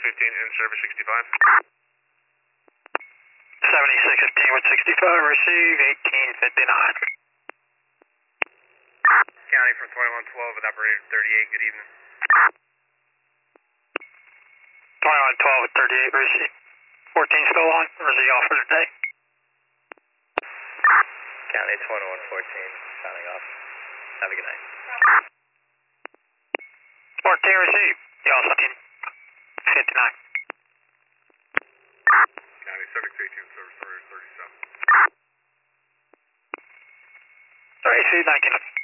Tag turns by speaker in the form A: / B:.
A: in service 65.
B: 7615 with 65, receive 1859.
A: County from 2112 with operator 38, good evening.
B: 2112 with 38, receive. 14 still on, or is he off for the day?
C: County 2114, signing off. Have a good night.
B: 14, receive. You also need 59.
A: County 7618, service 37.
B: 32, 19.